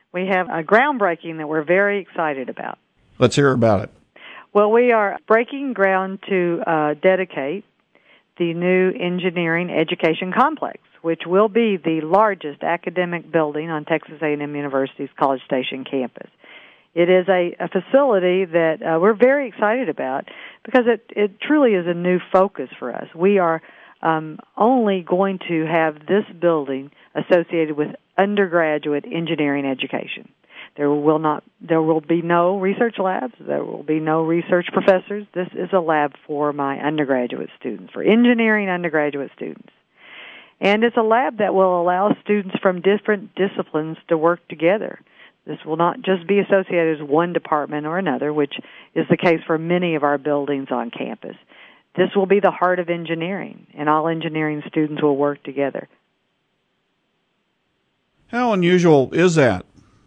We have a groundbreaking that we're very excited about. Let's hear about it. Well, we are breaking ground to dedicate the new engineering education complex, which will be the largest academic building on Texas A&M University's College Station campus. It is a facility that we're very excited about because it truly is a new focus for us. We are only going to have this building associated with undergraduate engineering education. There will be no research labs. There will be no research professors. This is a lab for my undergraduate students, for engineering undergraduate students. And it's a lab that will allow students from different disciplines to work together. This will not just be associated with one department or another, which is the case for many of our buildings on campus. This will be the heart of engineering, and all engineering students will work together. How unusual is that?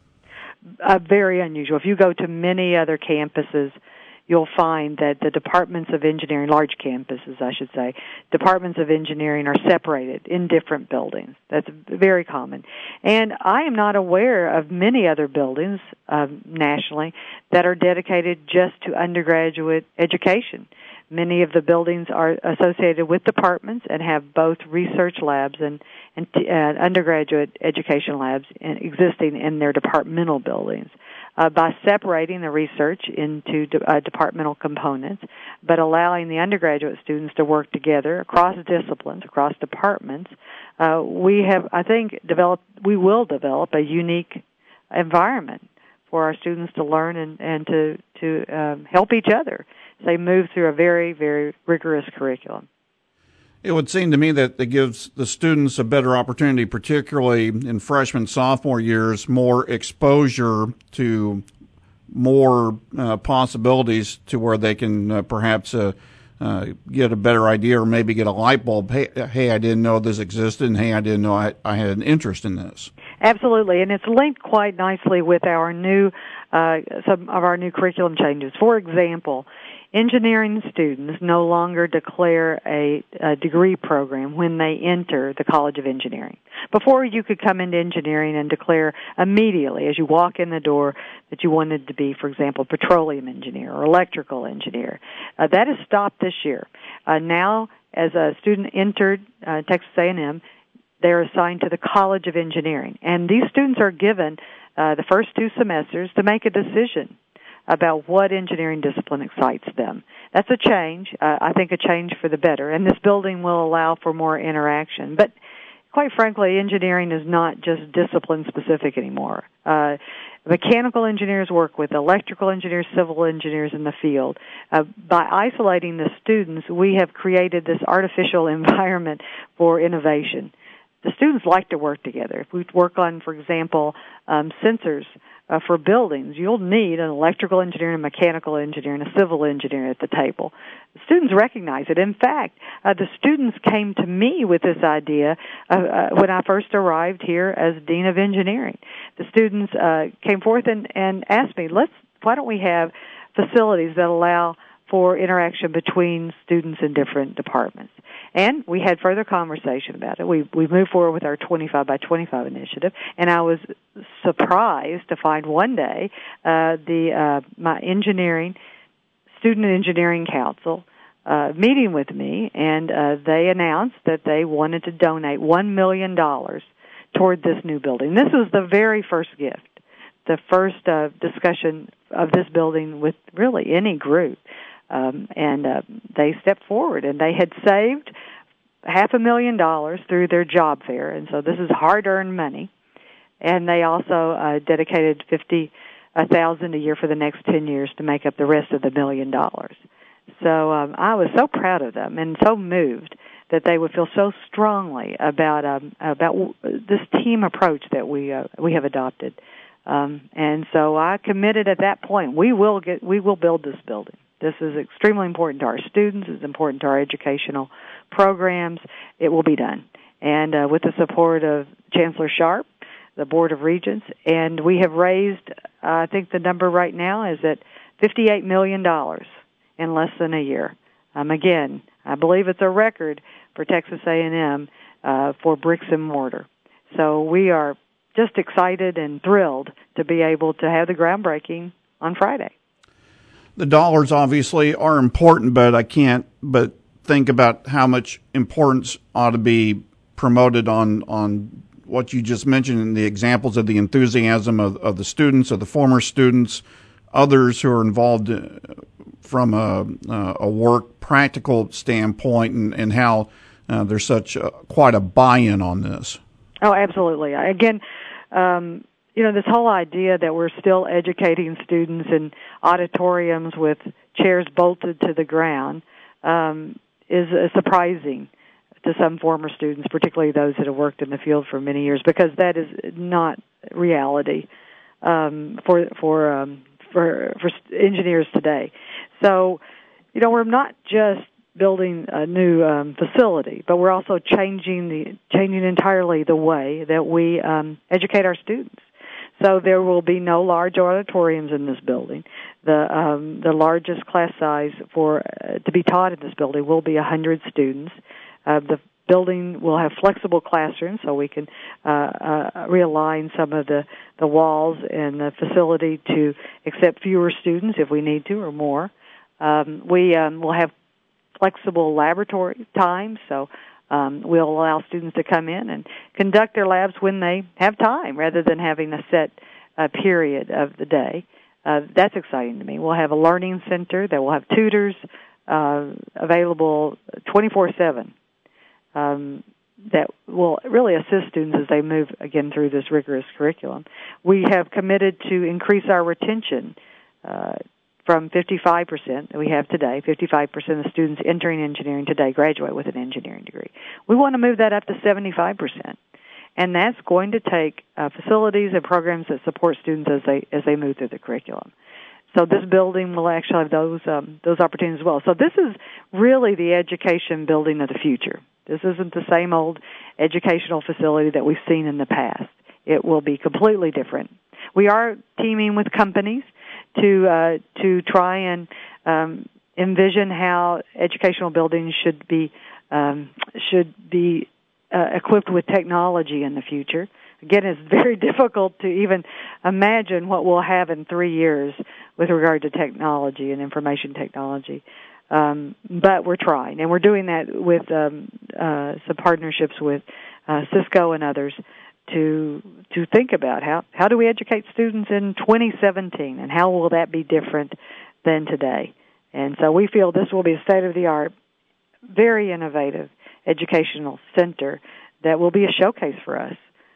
Very unusual. If you go to many other campuses, you'll find that the departments of engineering, large campuses, I should say, departments of engineering are separated in different buildings. That's very common. And I am not aware of many other buildings nationally that are dedicated just to undergraduate education. Many of the buildings are associated with departments and have both research labs and undergraduate education labs existing in their departmental buildings. By separating the research into departmental components, but allowing the undergraduate students to work together across disciplines, across departments, we will develop a unique environment for our students to learn and to help each other. They move through a very, very rigorous curriculum. It would seem to me that it gives the students a better opportunity, particularly in freshman, sophomore years, more exposure to more possibilities to where they can perhaps get a better idea or maybe get a light bulb. Hey, I didn't know this existed, and hey, I didn't know I had an interest in this. Absolutely, and it's linked quite nicely with our some of our new curriculum changes. For example, engineering students no longer declare a degree program when they enter the College of Engineering. Before, you could come into engineering and declare immediately as you walk in the door that you wanted to be, for example, petroleum engineer or electrical engineer. That has stopped this year. Now, as a student entered Texas A&M, they're assigned to the College of Engineering. And these students are given the first 2 semesters to make a decision about what engineering discipline excites them. That's a change, I think a change for the better, and this building will allow for more interaction. But quite frankly, engineering is not just discipline-specific anymore. Mechanical engineers work with electrical engineers, civil engineers in the field. By isolating the students, we have created this artificial environment for innovation. The students like to work together. If we work on, for example, sensors for buildings, you'll need an electrical engineer, a mechanical engineer, and a civil engineer at the table. The students recognize it. In fact, the students came to me with this idea when I first arrived here as Dean of Engineering. The students came forth and asked me, why don't we have facilities that allow for interaction between students in different departments? And we had further conversation about it. We moved forward with our 25 by 25 initiative, and I was surprised to find one day my student engineering council meeting with me, and they announced that they wanted to donate $1 million toward this new building. This was the very first gift, the first discussion of this building with really any group. And they stepped forward, and they had saved $500,000 through their job fair, and so this is hard-earned money. And they also dedicated $50,000 a year for the next 10 years to make up the rest of the $1 million. So I was so proud of them and so moved that they would feel so strongly about this team approach that we have adopted. And so I committed at that point, we will build this building. This is extremely important to our students. It's important to our educational programs. It will be done. And with the support of Chancellor Sharp, the Board of Regents, and we have raised, I think the number right now is at $58 million in less than a year. Again, I believe it's a record for Texas A&M for bricks and mortar. So we are just excited and thrilled to be able to have the groundbreaking on Friday. The dollars obviously are important, but I can't but think about how much importance ought to be promoted on what you just mentioned in the examples of the enthusiasm of the students, of the former students, others who are involved from a work practical standpoint, and how there's such quite a buy-in on this. Oh, absolutely. Again, this whole idea that we're still educating students in auditoriums with chairs bolted to the ground is surprising to some former students, particularly those that have worked in the field for many years, because that is not reality for engineers today. So, we're not just building a new facility, but we're also changing entirely the way that we educate our students. So there will be no large auditoriums in this building. The largest class size to be taught in this building will be 100 students. The building will have flexible classrooms, so we can realign some of the walls and the facility to accept fewer students if we need to, or more. We will have flexible laboratory times, so we'll allow students to come in and conduct their labs when they have time, rather than having a set period of the day. That's exciting to me. We'll have a learning center that will have tutors available 24/7 that will really assist students as they move, again, through this rigorous curriculum. We have committed to increase our retention from 55% that we have today. 55% of students entering engineering today graduate with an engineering degree. We want to move that up to 75%. And that's going to take facilities and programs that support students as they move through the curriculum. So this building will actually have those opportunities as well. So this is really the education building of the future. This isn't the same old educational facility that we've seen in the past. It will be completely different. We are teaming with companies to try and envision how educational buildings should be equipped with technology in the future. Again, it's very difficult to even imagine what we'll have in 3 years with regard to technology and information technology. But we're trying, and we're doing that with some partnerships with Cisco and others to think about how do we educate students in 2017, and how will that be different than today. And so we feel this will be a state-of-the-art, very innovative educational center that will be a showcase for us.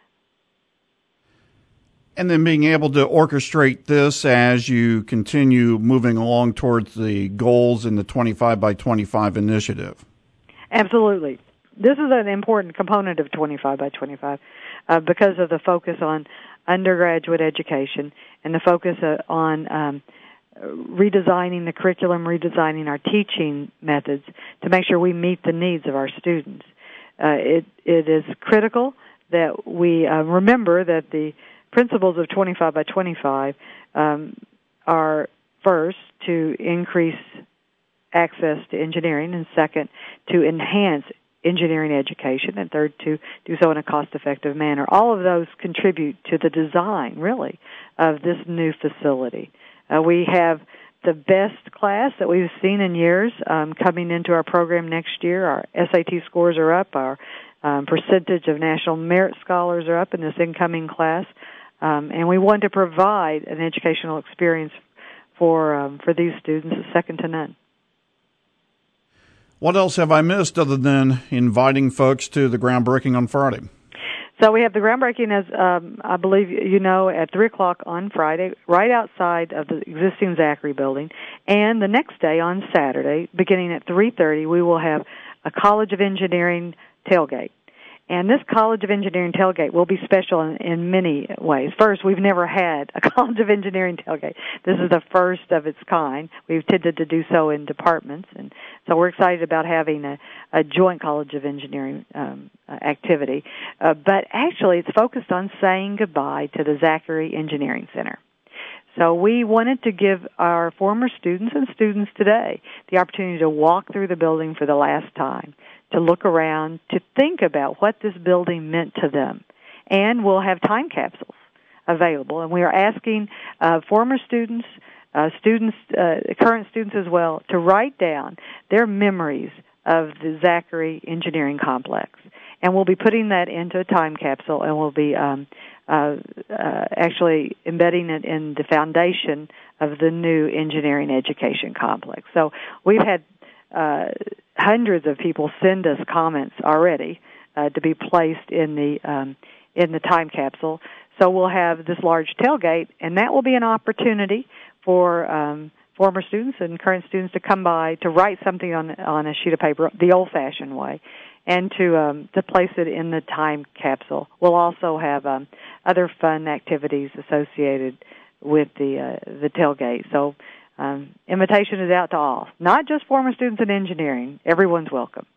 And then being able to orchestrate this as you continue moving along towards the goals in the 25 by 25 initiative. Absolutely. This is an important component of 25 by 25 because of the focus on undergraduate education and the focus on redesigning the curriculum, redesigning our teaching methods to make sure we meet the needs of our students. It is critical that we remember that the principles of 25 by 25 are, first, to increase access to engineering, and second, to enhance engineering education, and third, to do so in a cost-effective manner. All of those contribute to the design, really, of this new facility. We have the best class that we've seen in years coming into our program next year. Our SAT scores are up. Our percentage of National Merit Scholars are up in this incoming class. And we want to provide an educational experience for these students that's second to none. What else have I missed other than inviting folks to the groundbreaking on Friday? So we have the groundbreaking, as I believe you know, at 3 o'clock on Friday, right outside of the existing Zachary building. And the next day, on Saturday, beginning at 3:30, we will have a College of Engineering tailgate. And this College of Engineering tailgate will be special in many ways. First, we've never had a College of Engineering tailgate. This is the first of its kind. We've tended to do so in departments, and so we're excited about having a joint College of Engineering activity. But actually, it's focused on saying goodbye to the Zachary Engineering Center. So we wanted to give our former students and students today the opportunity to walk through the building for the last time, to look around, to think about what this building meant to them, And we'll have time capsules available. And we are asking former students, current students as well, to write down their memories of the Zachary Engineering Complex. And we'll be putting that into a time capsule, and we'll be actually embedding it in the foundation of the new engineering education complex. So we've had hundreds of people send us comments already to be placed in the time capsule. So we'll have this large tailgate, and that will be an opportunity for former students and current students to come by to write something on a sheet of paper the old-fashioned way, and to place it in the time capsule. We'll also have other fun activities associated with the tailgate. So invitation is out to all, not just former students in engineering. Everyone's welcome.